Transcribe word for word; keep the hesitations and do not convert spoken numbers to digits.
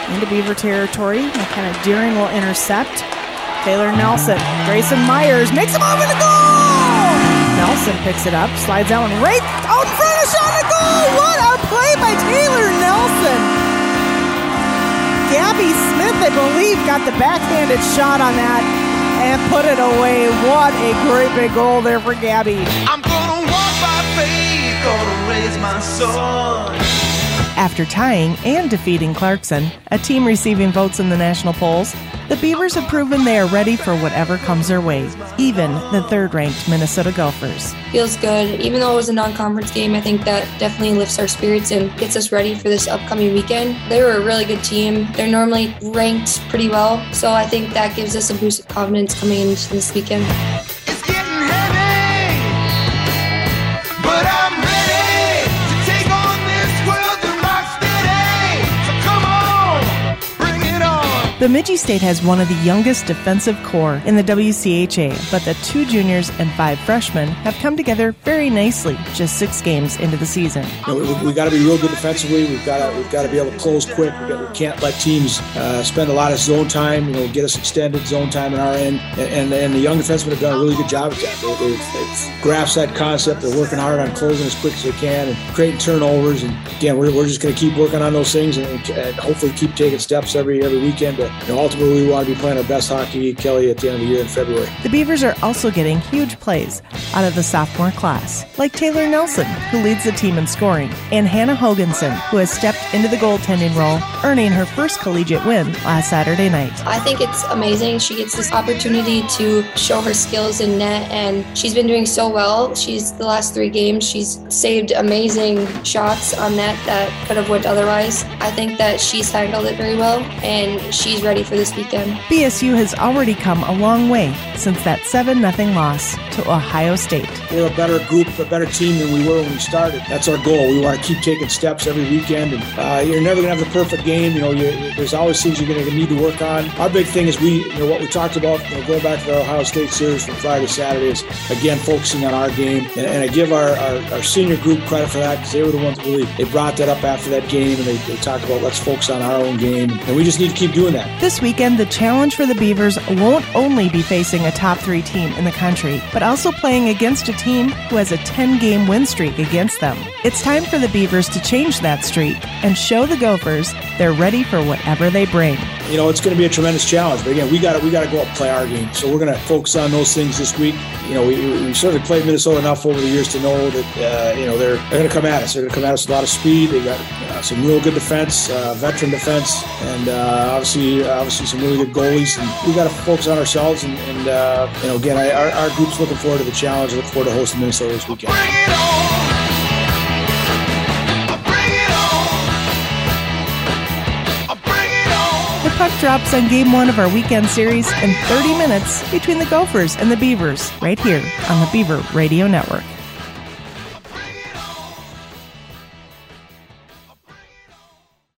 into Beaver territory. McKenna Deering will intercept. Taylor Nelson, Grayson Myers makes a move in the goal! Nelson picks it up, slides that one right out in front of shot to goal! What a play by Taylor Nelson! Gabby Smith, I believe, got the backhanded shot on that and put it away. What a great big goal there for Gabby. I'm gonna walk by faith, gonna raise my son. After tying and defeating Clarkson, a team receiving votes in the national polls, the Beavers have proven they are ready for whatever comes their way, even the third-ranked Minnesota Gophers. Feels good. Even though it was a non-conference game, I think that definitely lifts our spirits and gets us ready for this upcoming weekend. They were a really good team. They're normally ranked pretty well, so I think that gives us a boost of confidence coming into this weekend. It's getting heavy, but I'm ready to take on this world and rock steady. So come on, bring it on. Bemidji State has one of the youngest defensive corps in the W C H A, but the two juniors and five freshmen have come together very nicely just six games into the season. You know, we we got to be real good defensively. We've got to we've got to be able to close quick. We, got, we can't let teams uh, spend a lot of zone time. You know, get us extended zone time on our end. And and, and the young defensemen have done a really good job at that. They, they've, they've grasped that concept. They're working hard on closing as quick as they can and creating turnovers. And again, we're, we're just going to keep working on those things and, and hopefully keep taking steps every every weekend. But you know, ultimately, we want to be playing our best hockey, Kelly, at the end of the year in February. The Beavers are also getting huge plays out of the sophomore class, like Taylor Nelson, who leads the team in scoring, and Hannah Hoganson, who has stepped into the goaltending role, earning her first collegiate win last Saturday night. I think it's amazing. She gets this opportunity to show her skills in net, and she's been doing so well. She's the last three games, she's saved amazing shots on net that could have went otherwise. I think that she's handled it very well, and she's ready for this weekend. B S U has already come a long way since that seven nothing loss to Ohio State. We're a better group, a better team than we were when we started. That's our goal. We want to keep taking steps every weekend. And uh, you're never going to have the perfect game. You know, you, there's always things you're going to need to work on. Our big thing is we, you know, what we talked about, you know, going back to the Ohio State series from Friday to Saturday is, again, focusing on our game. And, and I give our, our, our senior group credit for that because they were the ones that really, they brought that up after that game and they, they talked about let's focus on our own game. And we just need to keep doing that. This weekend, the challenge for the Beavers won't only be facing a top three team in the country, but also playing against a team who has a ten-game win streak against them. It's time for the Beavers to change that streak and show the Gophers they're ready for whatever they bring. You know, it's going to be a tremendous challenge, but again, we got to we got to go out and play our game. So we're going to focus on those things this week. You know, we we certainly played Minnesota enough over the years to know that uh, you know they're they're going to come at us. They're going to come at us with a lot of speed. They got uh, some real good defense, uh, veteran defense, and uh, obviously obviously some really good goalies. And we got to focus on ourselves. And, and uh, you know, again, I, our our group's looking forward to the challenge. I look forward to hosting Minnesota this weekend. Bring it on. The puck drops on game one of our weekend series in thirty minutes between the Gophers and the Beavers, right here on the Beaver Radio Network.